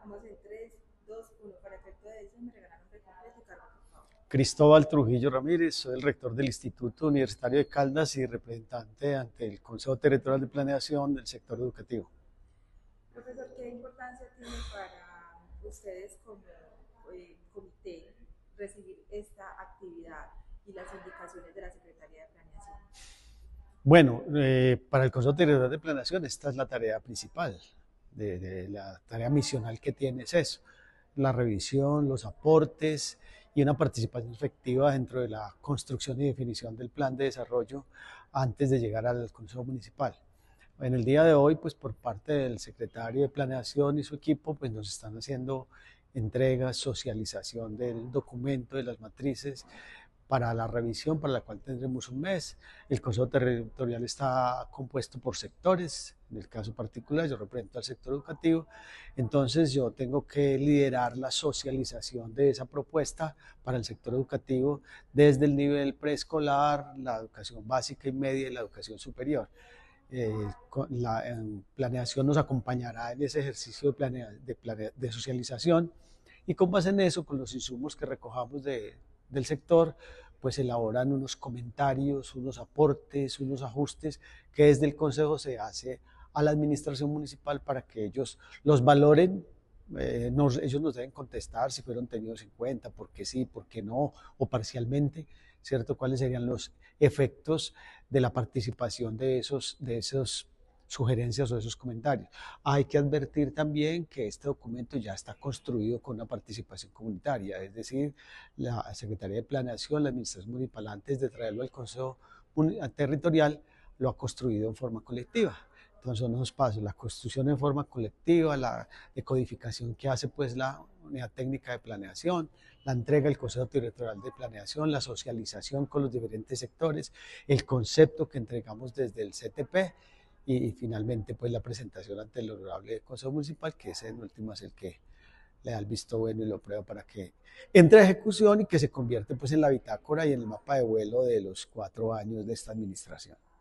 Vamos en 3, 2, 1. Para efecto de edición me regalan nombre completo y cargo, por favor. Cristóbal Trujillo Ramírez, soy el rector del Instituto Universitario de Caldas y representante ante el Consejo Territorial de Planeación del sector educativo. Profesor, ¿qué importancia tiene para ustedes como comité recibir esta actividad y las indicaciones de la Secretaría de Planeación? Bueno, para el Consejo Territorial de Planeación esta es la tarea principal, de la tarea misional que tiene es eso, la revisión, los aportes y una participación efectiva dentro de la construcción y definición del plan de desarrollo antes de llegar al Consejo Municipal. En el día de hoy, pues por parte del secretario de Planeación y su equipo, pues nos están haciendo entregas, socialización del documento, de las matrices, para la revisión, para la cual tendremos un mes. El Consejo Territorial está compuesto por sectores, en el caso particular yo represento al sector educativo, entonces yo tengo que liderar la socialización de esa propuesta para el sector educativo desde el nivel preescolar, la educación básica y media y la educación superior. La planeación nos acompañará en ese ejercicio de socialización y con base en eso, con los insumos que recojamos del sector, pues elaboran unos comentarios, unos aportes, unos ajustes que desde el Consejo se hace a la administración municipal para que ellos los valoren. Ellos nos deben contestar si fueron tenidos en cuenta, por qué sí, por qué no, o parcialmente, ¿cierto? ¿Cuáles serían los efectos de la participación de esos sugerencias o esos comentarios? Hay que advertir también que este documento ya está construido con una participación comunitaria, es decir, la Secretaría de Planeación, la Administración Municipal, antes de traerlo al Consejo Territorial, lo ha construido en forma colectiva. Entonces son esos pasos, la construcción en forma colectiva, la decodificación que hace pues la unidad técnica de planeación, la entrega del Consejo Territorial de Planeación, la socialización con los diferentes sectores, el concepto que entregamos desde el CTP y finalmente pues la presentación ante el honorable Consejo Municipal, que ese en último es el que le da el visto bueno y lo prueba para que entre a ejecución y que se convierte pues en la bitácora y en el mapa de vuelo de los 4 años de esta administración.